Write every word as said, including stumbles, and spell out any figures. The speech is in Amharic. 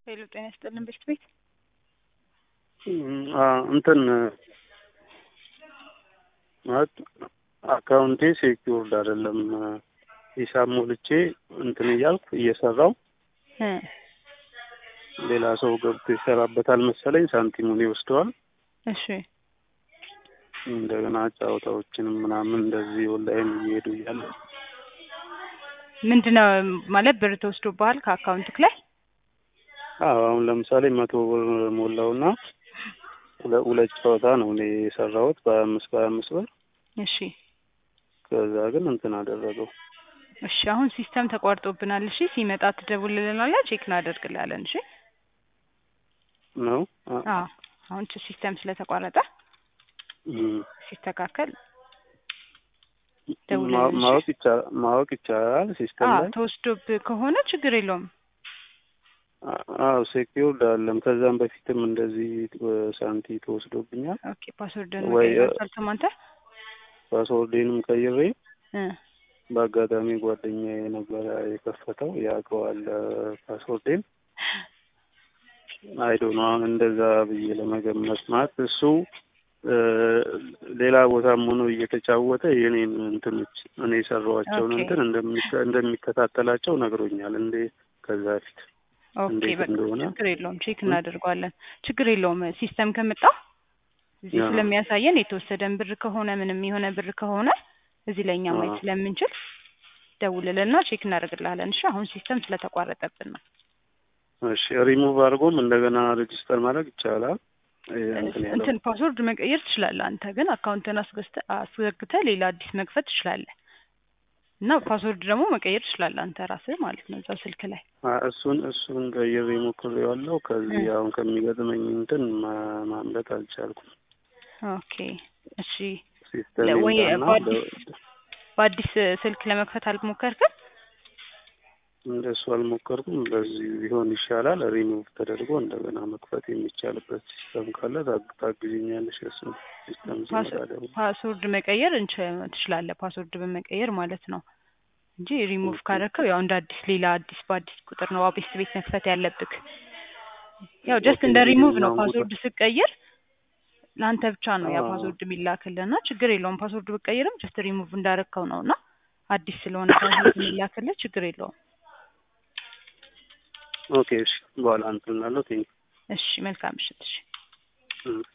ሄሎ ጤና ይስጥልን ቤት ቤት አ እንትን ማለት አካውንቴ ሴኩርድ አይደለም። ሂሳብ ሞልቼ እንትን እያልኩ እየሰራው እ ሌላ ሰው ገብቶ ይሰራበታል መሰለኝ። ሳንቲሙን ይወስደዋል። እሺ እንደገና ጫውታዎችንም ምናምን እንደዚህ ኦንላይን እየሄዱ እያለ ምንድነው ማለት ብር ተወስዶብሃል ከአካውንትክ ላይ? አዎ አሁን ለምሳሌ መቶ ብር ሞላውና ሁለት ጫውታ ነው እኔ የሰራሁት በአምስት በአምስት ብር። እሺ ከዛ ግን እንትን አደረገው። እሺ አሁን ሲስተም ተቋርጦብናል። እሺ ሲመጣ ትደውልልናለህ፣ ቼክ እናደርግልሃለን። እሺ ነው አዎ አሁን ሲስተም ስለተቋረጠ ሲስተካከል ደውልልኝ። ማወቅ ይቻላል ማወቅ ይቻላል ሲስተም ላይ ተወስዶብህ ከሆነ ችግር የለውም። አዎ ሴኩርድ አይደለም። ከዛም በፊትም እንደዚህ ሳንቲ ተወስዶብኛል። ኦኬ ፓስወርድን መቀየር አልተማንተ ፓስወርዴንም ቀይሬ እ በአጋጣሚ ጓደኛዬ ነበር የከፈተው ያውቀዋል ፓስወርዴን። አይ ዶንት ኖ እንደዛ ብዬ ለመገመት ማለት እሱ ሌላ ቦታም ሆኖ እየተጫወተ የኔን እንትኖች እኔ የሰራኋቸውን እንትን እንደሚከታተላቸው ነግሮኛል። እንዴ ከዛ ፊት ኦኬ በቃ ችግር የለውም ቼክ እናደርጋለን። ችግር የለውም ሲስተም ከመጣ እዚህ ስለሚያሳየን የተወሰደን ብር ከሆነ ምንም የሆነ ብር ከሆነ እዚህ ላይ እኛ ማየት ስለምንችል ደውልልና ቼክ እናደርግልሃለን። እሺ አሁን ሲስተም ስለተቋረጠብን ነው። እሺ ሪሙቭ አድርጎም እንደገና ሬጂስተር ማድረግ ይቻላል። እንትን ፓስወርድ መቀየር ትችላለህ። አንተ ግን አካውንትን አስገዝተህ አስዘግተህ ሌላ አዲስ መክፈት ትችላለህ። እና ፓስወርድ ደግሞ መቀየር ትችላለህ አንተ ራስህ ማለት ነው እዛው ስልክ ላይ። እሱን እሱን ቀይሬ ሞክሬዋለሁ። ከዚህ አሁን ከሚገጥመኝ እንትን ማምለጥ አልቻልኩም። ኦኬ እሺ ወይ በአዲስ ስልክ ለመክፈት አልሞከርክም? እንደሱ አልሞከርኩም። በዚህ ቢሆን ይሻላል። ሪሙቭ ተደርጎ እንደገና መክፈት የሚቻልበት ሲስተም ካለ ታግዥኛለሽ? እሱ ሲስተም ፓስወርድ መቀየር ትችላለህ። ፓስወርድ በመቀየር ማለት ነው እንጂ ሪሙቭ ካደረከው ያው እንደ አዲስ ሌላ አዲስ በአዲስ ቁጥር ነው አቤት ቤት መክፈት ያለብክ። ያው ጀስት እንደ ሪሙቭ ነው። ፓስወርድ ስትቀይር ለአንተ ብቻ ነው ያ ፓስወርድ የሚላክልህና ችግር የለውም። ፓስወርድ ብትቀይርም ጀስት ሪሙቭ እንዳረከው ነውና አዲስ ስለሆነ ፓስወርድ የሚላክልህ ችግር የለውም። ኦኬ እሺ በኋላ እንትን እላለሁ። ቴንክ እሺ መልካም ምሽት። እሺ